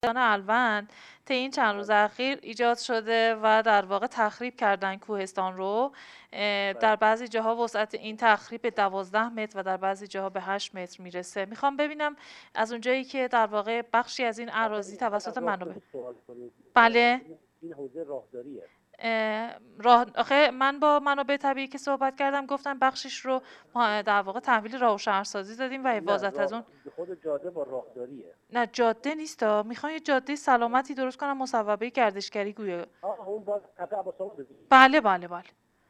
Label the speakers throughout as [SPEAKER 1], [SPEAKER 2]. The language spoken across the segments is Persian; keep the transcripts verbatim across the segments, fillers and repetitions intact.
[SPEAKER 1] الوند طی این چند روز اخیر ایجاد شده و در واقع تخریب کردن کوهستان رو. در بعضی جاها وسعت این تخریب به دوازده متر و در بعضی جاها به هشت متر میرسه. میخوام ببینم از اونجایی که در واقع بخشی از این اراضی توسط منابع بله
[SPEAKER 2] این حوزه راهداریه.
[SPEAKER 1] راه آخه من با منابع طبیعی که صحبت کردم گفتم بخشش رو ما در واقع تحویل راه و شهرسازی دادیم و حفاظت از اون.
[SPEAKER 2] خود جاده با راهداریه.
[SPEAKER 1] نه جاده نیستا، میخوان یه جاده سلامتی درست کنم مصوبه گردشگری گویا.
[SPEAKER 2] آه اون باز تپه عباس‌آباد دیگه.
[SPEAKER 1] بله بله بله.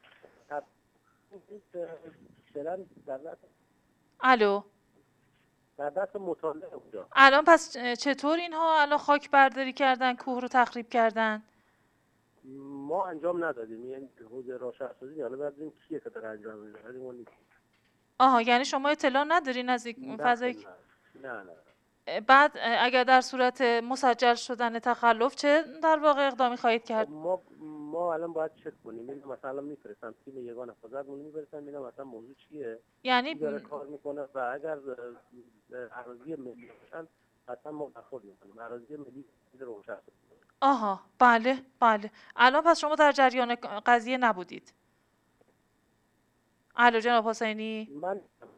[SPEAKER 1] الو.
[SPEAKER 2] در دست مطالعه اونجا.
[SPEAKER 1] الان پس چطور اینها الان خاک برداری کردن، کوه رو تخریب کردن؟
[SPEAKER 2] ما انجام ندادیم، یعنی حوزه راه شهرسازی حالا ببینیم کیه که داره انجام میده، ولی ما نیست.
[SPEAKER 1] آها یعنی شما اطلاع ندارین از این فضایی؟
[SPEAKER 2] نه نه.
[SPEAKER 1] بعد اگر در صورت مسجل شدن تخلف چه در واقع اقدامی خواهید کرد؟
[SPEAKER 2] ما ما الان باید چک کنیم. این مثلا میفرستم تیم یگان حفاظتمون میفرستن ببینم مثلا موضوع چیه.
[SPEAKER 1] یعنی
[SPEAKER 2] داره کار میکنه و اگر اراضی ملی باشن حتما ما برخورد میکنیم. اراضی ملی رو شخص.
[SPEAKER 1] آها بله بله. الان پس شما در جریان قضیه نبودید؟ الو جناب حسینی؟
[SPEAKER 2] من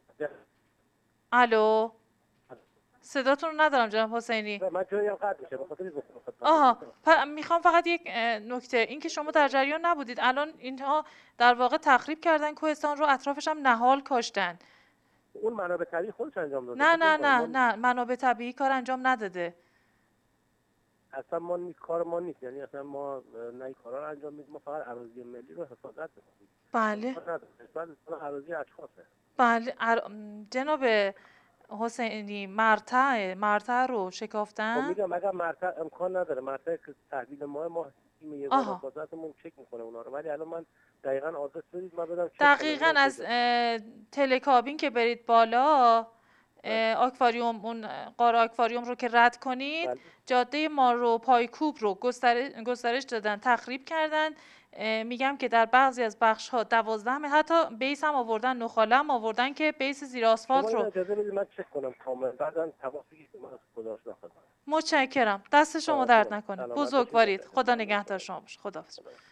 [SPEAKER 1] الو صداتون رو ندارم جناب حسینی.
[SPEAKER 2] من جایم قطع میشه به خاطر
[SPEAKER 1] آها میخوام فقط یک نکته، این که شما در جریان نبودید الان اینها در واقع تخریب کردن کوهستان رو، اطرافش هم نهال کاشتن.
[SPEAKER 2] اون منابع طبیعی خودش انجام داده.
[SPEAKER 1] نه نه نه نه منابع طبیعی کار انجام نداده.
[SPEAKER 2] اصلا ما نیست، کار ما نیست، یعنی اصلا ما نه این کارا رو انجام میدیم، ما فقط اراضی ملی رو حفاظت میکنیم.
[SPEAKER 1] بله
[SPEAKER 2] بعد اراضی اشخاصه.
[SPEAKER 1] بله ار... جناب حسینی مرتع مرتع رو شکافتن.
[SPEAKER 2] خب میگم اگر مرتع امکان نداره، مرتع که تحویل ما ما تیم یگان حفاظتمون چک میکنه اونا رو، ولی الان من دقیقاً آدرس بدید من بدم چک کنم.
[SPEAKER 1] دقیقاً از تلکابین که برید بالا آکواریوم، اون قاره آکواریوم رو که رد کنید بله. جاده مارو پایکوب رو گسترش گسترش دادن، تخریب کردن. میگم که در بعضی از بخش ها دوازده متر حتی بیس هم آوردن، نخاله هم آوردن که بیس زیر آسفالت رو.
[SPEAKER 2] اجازه بدید من چک کنم کامل، بعداً تماس بگیرید من خدا شکر.
[SPEAKER 1] متشکرم، دست شما درد نکنه، بزرگوارید، خدا نگهدار شما باشه. خداحافظ.